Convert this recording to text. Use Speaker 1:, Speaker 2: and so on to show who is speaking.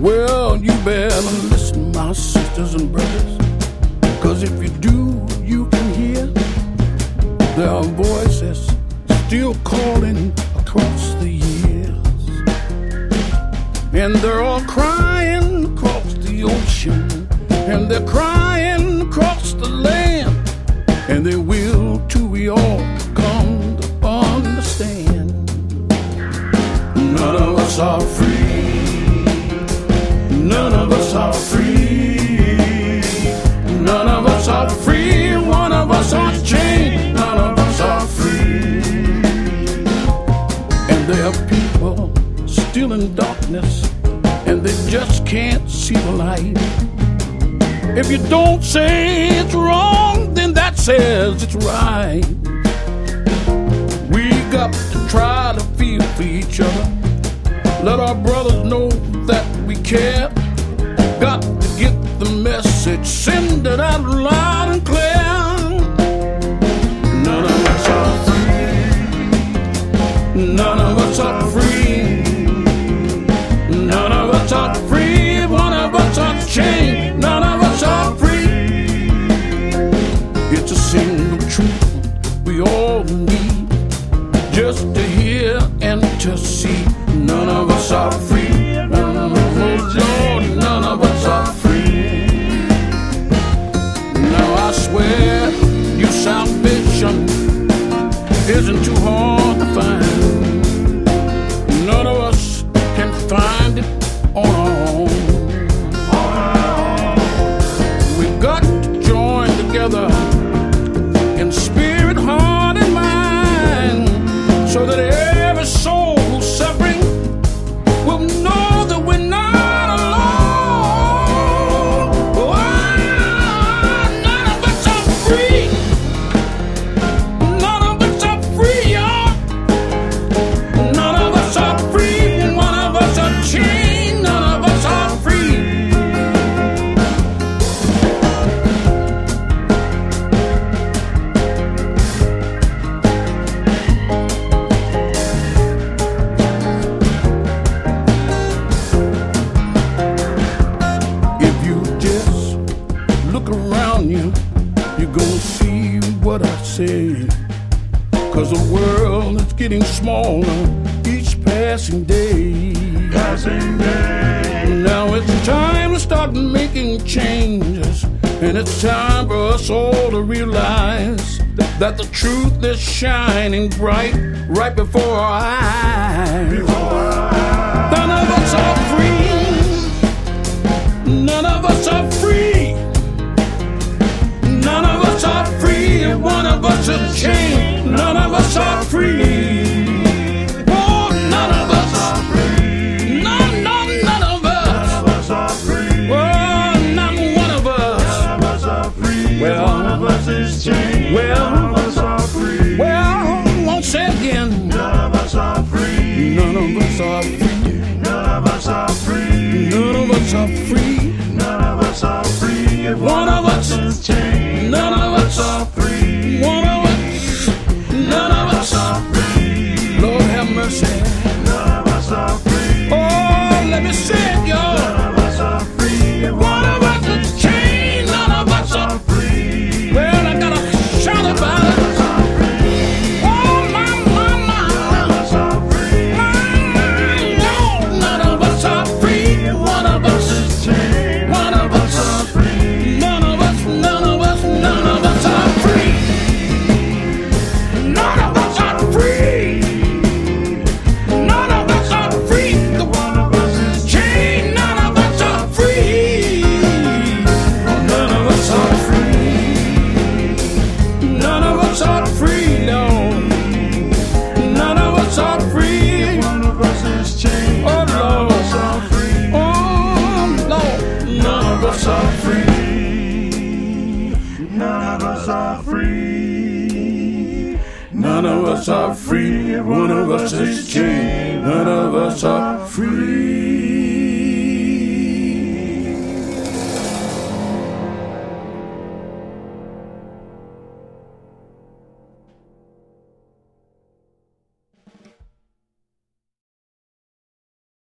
Speaker 1: Well, you better listen, my sisters and brothers, 'cause if you do, you can hear there are voices still calling across the years, and they're all crying across the ocean, and they're crying across the land, and they will till we all come to understand. None of us are free. None of us are free. None of us are free. One of us are chained. None of us are free. And there are people still in darkness, and they just can't see the light. If you don't say it's wrong, then that says it's right. We got to try to feel for each other. Let our brothers know that we care. Got to get the message, send it out loud and clear. None of us are free. None of us are free. None of us are free. One of us are chained. None of us are free. It's a single truth we all need, just to hear and to see. None of us are free. None of us, oh Lord, none of us are free. Now I swear your salvation isn't too hard to find. None of us can find it on our own. We've got to join together in spirit, heart, and mind, so that every soul who's suffering will know that we're not alone. Oh, none of us are free. None of us are free, y'all. None of us are free. One of us are chained. None of us are free. Look around you, you're gonna see what I say. 'Cause the world is getting smaller each passing day. Now it's time to start making changes, and it's time for us all to realize that the truth is shining bright right before our eyes. None of us are free. None of us are free. None of us are free. One of us is chained. None of us are free. Oh, none of us are free. None of us. None of us are free. Oh, not one of us. None of us are free. Well, one of us is chained. Well, none of us are free. Well, won't say again. None of us are free. None of us are free. None of us are free. None of us are free. None of us are free. One of us is chained. None of us are free. One of us. None of us are free. Lord have mercy. None of us are free. Oh, let me say it, y'all. None of us are free. One of us is chained. None of us are free. Well, I gotta shout about it. Oh, my. None of us are free. None of us are free. One of us is chained. One of us are free. None of us are free. None of us are free. None of us are free. The one of us is chained. None of us are free. None of us are free. None of us are free. No. None of us are free. One of us is chained. Oh Lord. None of us are free. Oh Lord. None of us are free. None of us are free. None of us are free. One of us is chained. None of us are free.